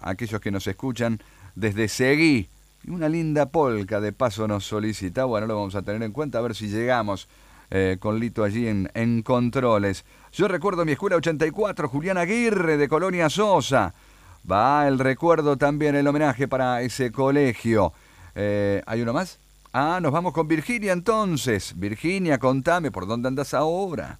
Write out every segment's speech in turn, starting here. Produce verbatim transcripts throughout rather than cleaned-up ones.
aquellos que nos escuchan desde Seguí. Y una linda polca de paso nos solicita. Bueno, lo vamos a tener en cuenta, a ver si llegamos eh, con Lito allí en, en controles. Yo recuerdo mi escuela ochenta y cuatro, Julián Aguirre de Colonia Sosa. Va el recuerdo también, el homenaje para ese colegio. Eh, ¿Hay uno más? Ah, nos vamos con Virginia entonces. Virginia, contame, ¿por dónde andás ahora?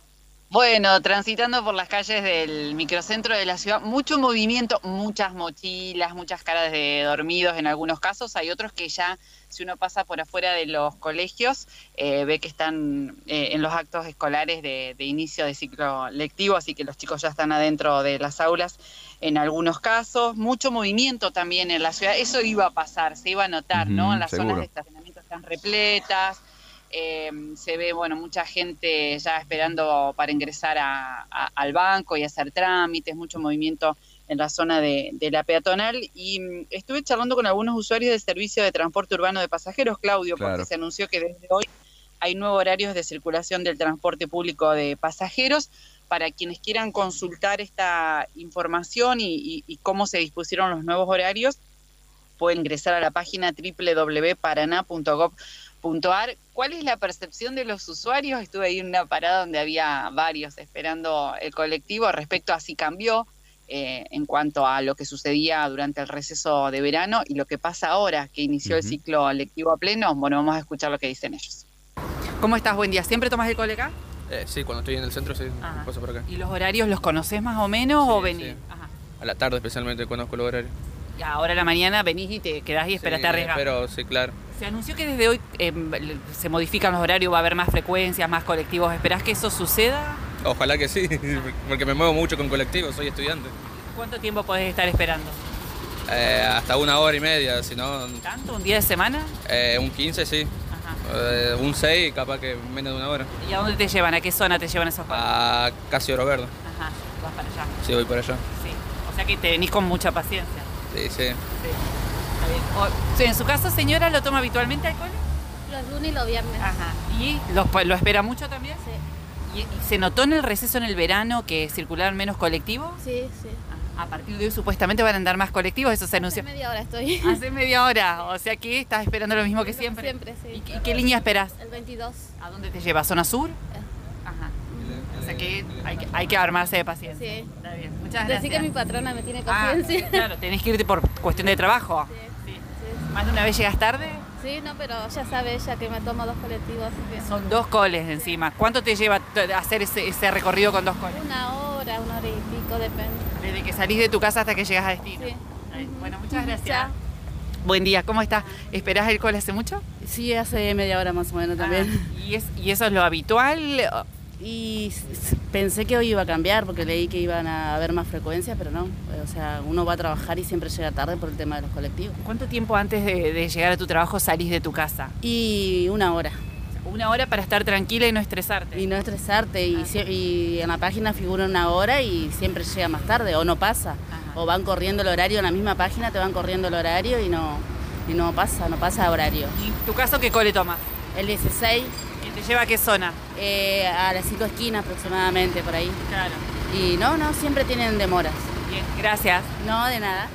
Bueno, transitando por las calles del microcentro de la ciudad, mucho movimiento, muchas mochilas, muchas caras de dormidos en algunos casos. Hay otros que ya, si uno pasa por afuera de los colegios, eh, ve que están eh, en los actos escolares de, de inicio de ciclo lectivo, así que los chicos ya están adentro de las aulas en algunos casos. Mucho movimiento también en la ciudad, eso iba a pasar, se iba a notar, uh-huh, ¿no? Las seguro. Zonas de estacionamiento están repletas. Eh, se ve, bueno, mucha gente ya esperando para ingresar a, a, al banco y hacer trámites, mucho movimiento en la zona de, de la peatonal. Y mm, estuve charlando con algunos usuarios del servicio de transporte urbano de pasajeros, Claudio, claro, porque se anunció que desde hoy hay nuevos horarios de circulación del transporte público de pasajeros. Para quienes quieran consultar esta información y, y, y cómo se dispusieron los nuevos horarios, pueden ingresar a la página doble u doble u doble u punto paraná punto gov punto ar. ¿Cuál es la percepción de los usuarios? Estuve ahí en una parada donde había varios esperando el colectivo respecto a si cambió eh, en cuanto a lo que sucedía durante el receso de verano y lo que pasa ahora que inició uh-huh. el ciclo lectivo a pleno. Bueno, vamos a escuchar lo que dicen ellos. ¿Cómo estás? Buen día. ¿Siempre tomas el cole acá? Eh, sí, cuando estoy en el centro sí, Ajá. paso por acá. ¿Y los horarios los conoces más o menos sí, o venís? Sí. Ajá. A la tarde especialmente conozco los horarios. Y ahora a la mañana venís y te quedás y esperás, sí, te arriesgás. Pero sí, claro. Se anunció que desde hoy eh, se modifican los horarios, va a haber más frecuencias, más colectivos. ¿Esperás que eso suceda? Ojalá que sí, porque me muevo mucho con colectivos, soy estudiante. ¿Cuánto tiempo podés estar esperando? Eh, hasta una hora y media, si no... ¿Tanto? ¿Un día de semana? Eh, un quince, sí. Ajá. Eh, un seis, capaz que menos de una hora. ¿Y a dónde te llevan? ¿A qué zona te llevan esos colegios? A casi Oro Verde. Ajá, vas para allá. Sí, voy para allá. Sí, o sea que te venís con mucha paciencia. Sí, sí. Sí. Está bien. O, en su caso, señora, ¿lo toma habitualmente alcohol? Los lunes y los viernes. Ajá. ¿Y lo, lo espera mucho también? Sí. ¿Y, y se notó en el receso en el verano que circularon menos colectivos? Sí, sí. A partir de hoy supuestamente van a andar más colectivos, eso se anunció. Hace media hora estoy. Hace media hora, o sea que estás esperando lo mismo que siempre. Siempre, sí. ¿Y, y qué línea esperás? El veintidós. ¿A dónde te lleva? ¿Zona sur? Eh. Ajá. O sea que hay, que hay que armarse de paciencia. Sí. Está bien. Muchas gracias. Decí que mi patrona me tiene paciencia. Ah, claro, tenés que irte por cuestión de trabajo. Sí, sí. sí. ¿Más de una vez llegas tarde? Sí, no, pero ya sabe ella que me tomo dos colectivos. Así que... Son dos coles encima. ¿Cuánto te lleva hacer ese, ese recorrido con dos coles? Una hora, una hora y pico, depende. Desde que salís de tu casa hasta que llegas a destino. Sí. Bueno, muchas gracias. Chao. Buen día, ¿cómo estás? ¿Esperás el cole hace mucho? Sí, hace media hora más o menos también. Ah, ¿y, es, ¿Y eso es lo habitual? Y pensé que hoy iba a cambiar porque leí que iban a haber más frecuencias, pero no. O sea, uno va a trabajar y siempre llega tarde por el tema de los colectivos. ¿Cuánto tiempo antes de, de llegar a tu trabajo salís de tu casa? Y una hora. Una hora para estar tranquila y no estresarte. Y no estresarte. Ah. Y, y en la página figura una hora y siempre llega más tarde o no pasa. Ajá. O van corriendo el horario en la misma página, te van corriendo el horario y no, y no pasa, no pasa horario. ¿Y en tu caso qué cole tomas? El dieciséis. ¿Y te lleva a qué zona? Eh, a las cinco esquinas aproximadamente, por ahí. Claro. Y no, no, siempre tienen demoras. Bien, gracias. No, de nada.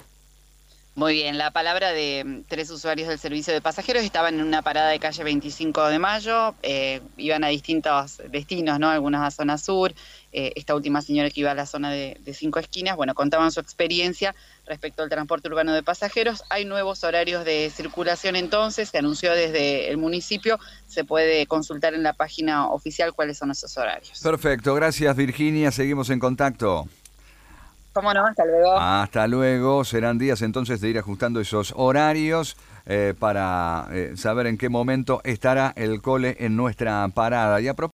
Muy bien, la palabra de tres usuarios del servicio de pasajeros. Estaban en una parada de calle veinticinco de mayo, eh, iban a distintos destinos, ¿no? Algunos a zona sur, eh, esta última señora que iba a la zona de, de Cinco Esquinas, bueno, contaban su experiencia respecto al transporte urbano de pasajeros. Hay nuevos horarios de circulación entonces, se anunció desde el municipio, se puede consultar en la página oficial cuáles son esos horarios. Perfecto, gracias Virginia, seguimos en contacto. ¿Cómo no? Hasta luego. Hasta luego. Serán días entonces de ir ajustando esos horarios eh, para eh, saber en qué momento estará el cole en nuestra parada. Y a propósito